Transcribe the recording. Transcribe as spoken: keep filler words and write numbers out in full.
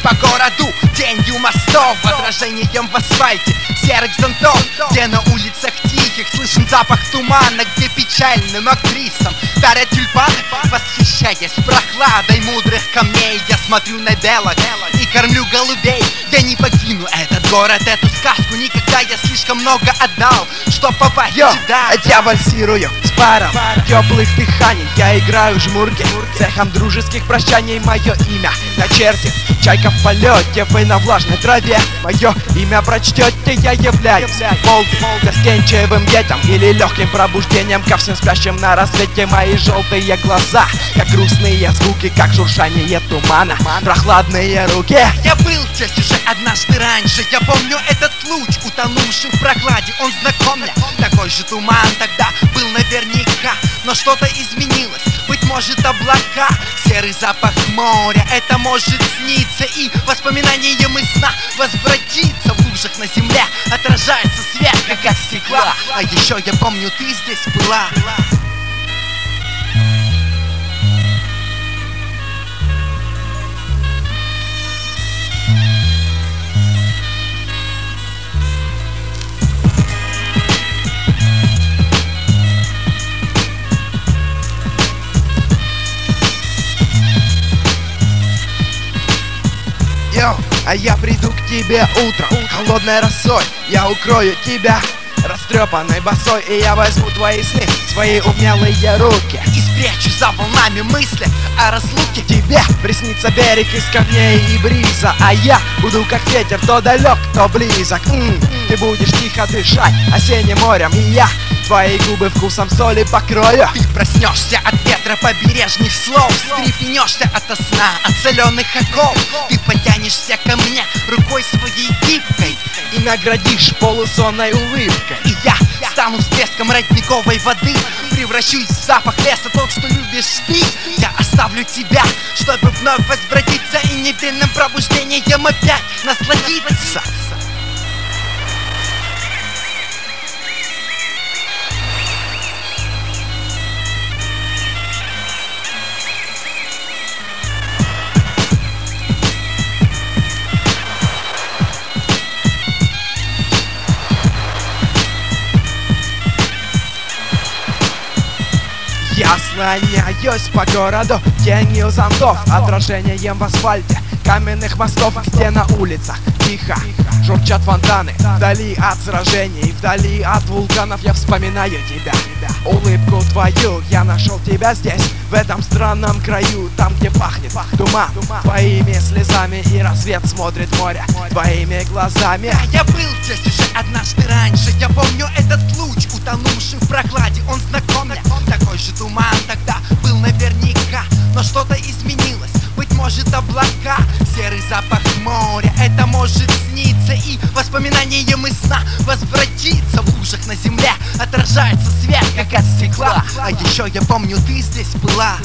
по городу, тенью мостов, отражением в асфальте серых зонтов, где на улицах тихих слышен запах тумана, где печальным актрисам дарят тюльпаны. Восхищаясь прохладой мудрых камней, я смотрю на белок и кормлю голубей. Я не покину этот город, эту сказку никогда. Я слишком много отдал, чтоб попасть сюда. Я вальсирую с паром теплых дыханий, я играю жмурки цехом дружеских прощаний. Мое имя на черте, чайка в полете, вы на влажной траве. Мое имя прочтете, я являюсь полдым, застенчивым детям или легким пробуждением ко всем спящим на рассвете. Мои желтые глаза, как грустные звуки, как журшание тумана, прохладные руки. Я был здесь уже однажды раньше, я помню этот луч, утонувший в прохладе. Он знаком мне, такой же туман тогда был наверняка. Но что-то изменилось, быть может облака, серый запах моря, это может сниться. И воспоминанием из сна возвратиться. В лужах на земле отражается свет, как от стекла. А еще я помню, ты здесь была. Йоу, а я приду к тебе утром, холодной росой. Я укрою тебя растрепанной босой, и я возьму твои сны в свои умелые руки и спрячу за волнами мысли о разлуке. Тебе приснится берег из камней и бриза, а я буду как ветер, то далек, то близок. М-м, ты будешь тихо дышать осенним морем, и я твои губы вкусом соли покрою. Ты проснешься от ветра побережных слов, встрепенешься ото сна, от соленых оков. Ты потянешься ко мне рукой своей гибкой и наградишь полусонной улыбкой. И я стану всплеском родниковой воды, превращусь в запах леса, тот, что любишь ты. Я оставлю тебя, чтобы вновь возвратиться и невинным пробуждением опять насладиться. Я слоняюсь по городу тенью зонтов, отражением в асфальте каменных мостов, где на улицах тихо журчат фонтаны. Вдали от сражений, вдали от вулканов я вспоминаю тебя. Улыбку твою, я нашел тебя здесь, в этом странном краю, там, где пахнет туман. Твоими слезами и рассвет смотрит в море твоими глазами. Да, я был здесь уже однажды раньше, я помню этот луч, утонувший в прохладе. Он знаком мне, такой же туман тогда был наверняка. Но что-то изменилось, быть может облака, серый запах моря, это может сниться. И воспоминанием из сна возвратиться. В лужах на земле отражается свет, как от стекла. А еще я помню, ты здесь была.